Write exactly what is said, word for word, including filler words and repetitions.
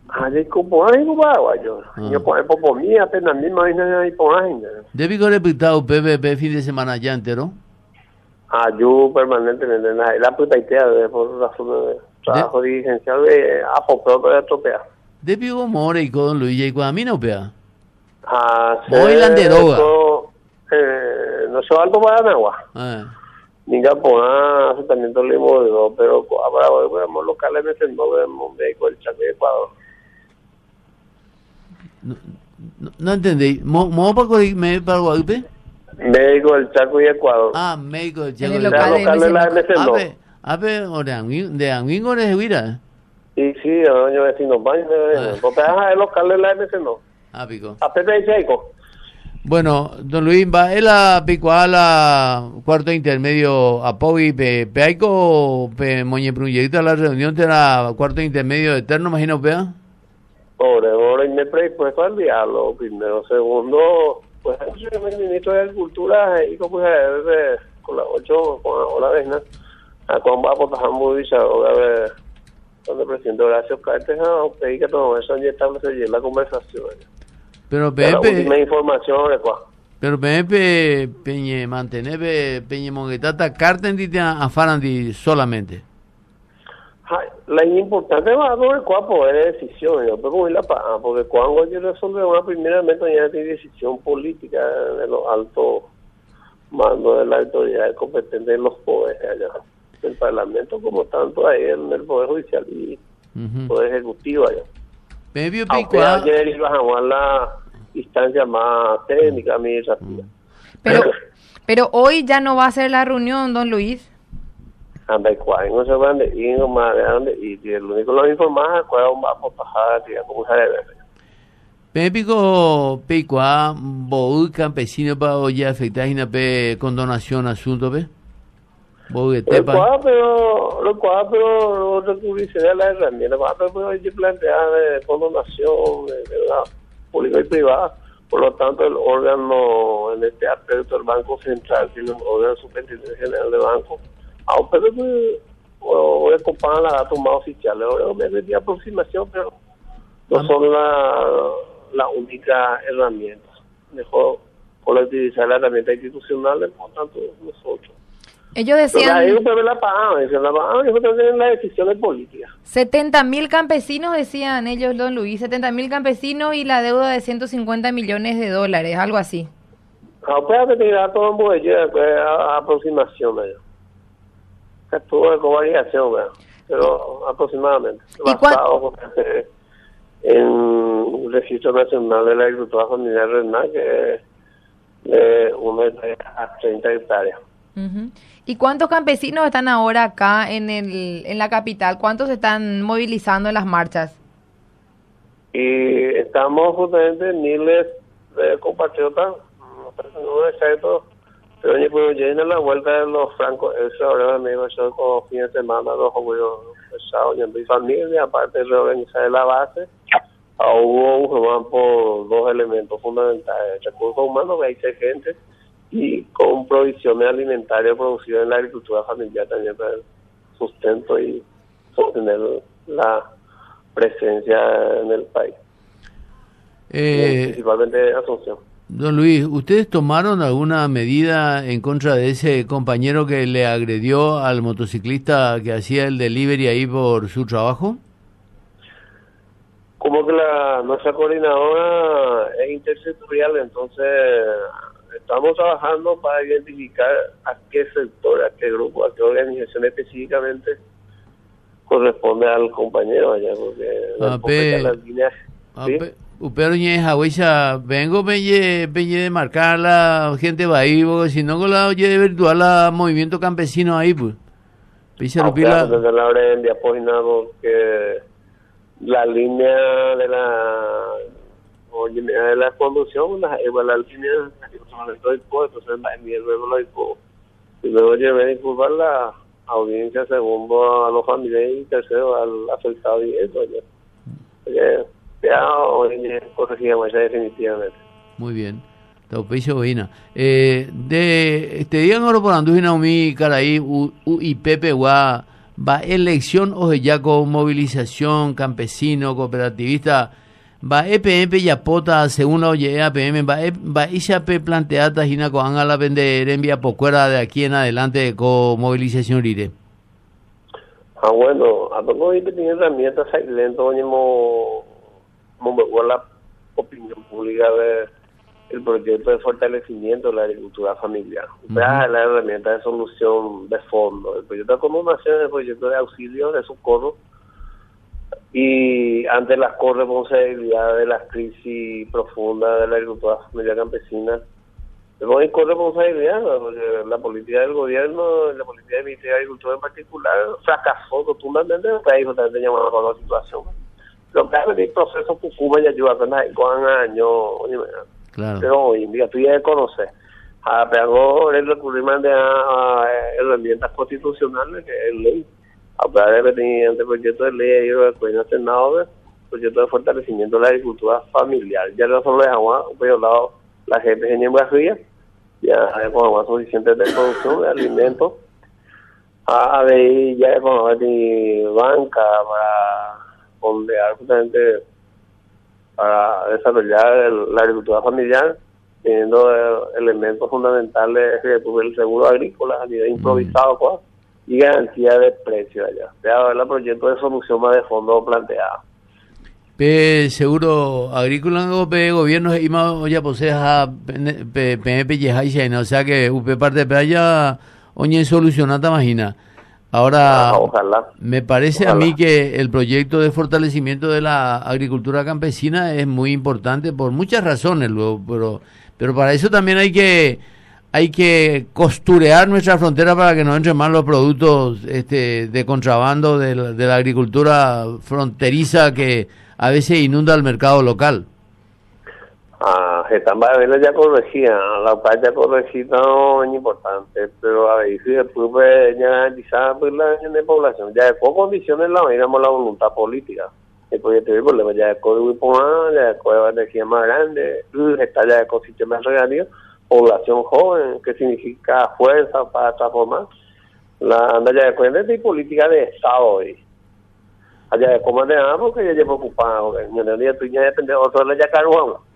Allí como hay como agua yo. Yo por por mí apenas mismo hay nada ahí por ahí. Debe que repitado Pepe Pepe fin de semana ya entero. Ah, yo permanentemente en la, la puta idea de por razón de trabajo dirigencial de apopro de atropellar. Debe que more y con Luis y con a mí no pea. Ah, Muy landeroga. Eh, no sé algo para agua. Ah. Ninga por asentamiento limón, pero ahora vemos locales en el no vemos México, el Chaco de Ecuador. No, no, no entendí. ¿Mo para me para Guadalupe? México, el Chaco y Ecuador. Ah, México, el Chaco y Ecuador. Local de la M C no. A ver, ahora de Anguingo de Huira. Sí, sí, yo vecino baño, porque es local de la M C no. Ah, pico. A Pepe y Checo. Bueno, don Luis, va él a pico a la cuarto intermedio a Pogi, pe peaico, pe moñe proyecta la reunión de la cuarto intermedio eterno, imagino, pea. Pobre, ahora y me predispuesto al diálogo, primero, segundo, pues el ministro de Agricultura y como es con las ocho, con la hora de nada, a cuando va a poder movilizar, a ver, donde el presidente Horacio Cartes a pedir que todo eso ya establece la conversación. Pero Pepe, la última información es cuál. Pero Pepe Peñe mantener Peñe Monguetata carten a Farandi solamente. La importante va a ver cuál poder de decisión, yo puedo ir la paga, porque cuando yo resuelve una primeramente ya tiene decisión política de los altos mandos de la autoridad competente de los poderes allá, del Parlamento como tanto ahí en el Poder Judicial y uh-huh. Poder Ejecutivo allá. Pepe Aunque ayer iba a jugar la instancia más técnica, administrativa. Pero, pero hoy ya no va a ser la reunión, don Luis. Anda, cuál no se van de ir, no más de ir, y el único lo informaba, cuál va a pasar, como se debe. Pépico, Pecua, Boú, campesino, para hoy afectar y pe condonación asunto, pe. Boú, tepa. Lo cual, pero, lo cual, pero, no recurrirse a la herramienta, pero hay que plantear de condonación, de verdad, pública y privada. Por lo tanto, el órgano, en este aspecto, el Banco Central, tiene un órgano de Superintendencia General de Banco. A pero voy a comparar la datos más oficiales. Ahora me metí aproximación, pero no son la, la única herramienta. Mejor colectivizar la herramienta institucional, por tanto, nosotros. Ellos decían... Ahí usted ve la pagada, decían la pagada, y usted tiene las decisiones políticas. setenta mil campesinos, decían ellos, don Luis, setenta mil campesinos y la deuda de ciento cincuenta millones de dólares, algo así. Ah, espérate, te dirá todo en bollera, pues, a, a aproximación, ¿verdad? Estuvo de covariación, ¿verdad? Pero aproximadamente. Basado eh, en un registro nacional de la agricultura familiar renal, que es de uno a treinta hectáreas. Uh-huh. ¿Y cuántos campesinos están ahora acá en el en la capital? ¿Cuántos se están movilizando en las marchas? Y estamos justamente miles de compatriotas, no es exacto, pero yo puedo llenar la vuelta de los francos, eso ahora me iba a hacer como fin de semana, los abuelos pesados, y en mi familia, aparte de reorganizar la base, hubo un juego por dos elementos fundamentales, recursos humanos, que hay gente, y con provisiones alimentarias producidas en la agricultura familiar también para el sustento y sostener la presencia en el país. Eh, principalmente Asunción. Don Luis, ¿ustedes tomaron alguna medida en contra de ese compañero que le agredió al motociclista que hacía el delivery ahí por su trabajo? Como que la nuestra coordinadora es intersectorial, entonces estamos trabajando para identificar a qué sector, a qué grupo, a qué organización específicamente corresponde al compañero allá, porque la las líneas, ¿sí? Pero ya vengo peñe de marcar la gente va ahí, porque si no con la oye de virtual la movimiento campesino ahí pues. Pisa ah, claro, desde la hora en diapógina que la línea de la oye de la conducción, la la línea entonces la luego lo dijo y luego llevé a curvar la audiencia segundo a los familiares y tercero al afectado y eso ya. Porque, ya corregíamos ya definitivamente. Muy bien. Eh, de este día ahora por Andújina mi caraí y Pepe gua va elección o ya con movilización campesino, cooperativista, va E P M ya pota según la oye A P M, va va isha pe planteata hina con a la vender en vía pocuera de aquí en adelante con movilización lire. Ah, bueno, a todo esto tiene herramientas lento, mo mo la opinión pública de el proyecto de fortalecimiento de la agricultura familiar. Uh-huh. La herramienta de solución de fondo, el proyecto de conmemoración, el proyecto de auxilio, de socorro, y ante las corresponsabilidades de las crisis profundas de la agricultura familiar campesina, no hay corresponsabilidad, la política del gobierno, la política del Ministerio de Agricultura en particular, fracasó rotundamente en el país, justamente llamado con la situación. Lo que hace el proceso Cucuma ya lleva apenas con años, claro. Pero hoy en día tú ya conoces, a pegó el recurrimiento a herramientas constitucionales, que es ley, a través de mediante proyecto de ley, y el Senado, proyecto de fortalecimiento de la agricultura familiar. Ya no solo dejamos por el lado la gente en Brasil, ya con más suficiente de producción de alimentos, a ver, ya con banca para fondear justamente para desarrollar el, la agricultura familiar, teniendo eh, elementos fundamentales del seguro agrícola a nivel improvisado, pues, y garantía de precio allá. O sea, el proyecto de solución más de fondo planteado. Pe seguro agrícola o pe gobierno y más ya posea pe pe pe o sea que upe parte de allá oñe solucionata imagina. Ahora, ah, ojalá. Me parece ojalá. A mí que el proyecto de fortalecimiento de la agricultura campesina es muy importante por muchas razones, luego, pero pero para eso también hay que hay que costurear nuestra frontera para que no entren más los productos este de contrabando de la, de la agricultura fronteriza que a veces inunda el mercado local. Ah, están varias ya corregían, la parte ya corregida no es importante, pero a ver, si después pues, ya garantizar pues, la de población, ya con condiciones la miramos la voluntad política. El proyecto de problema ya de código Ipomán, ya de código de energía más grande, está ya de ecosistema regario, población joven, que significa fuerza para transformar. La anda ya de cuenta de política de Estado hoy. Allá de cómo de porque ya llevo ocupado, en el día tú ya depende de otro de ya Caruana.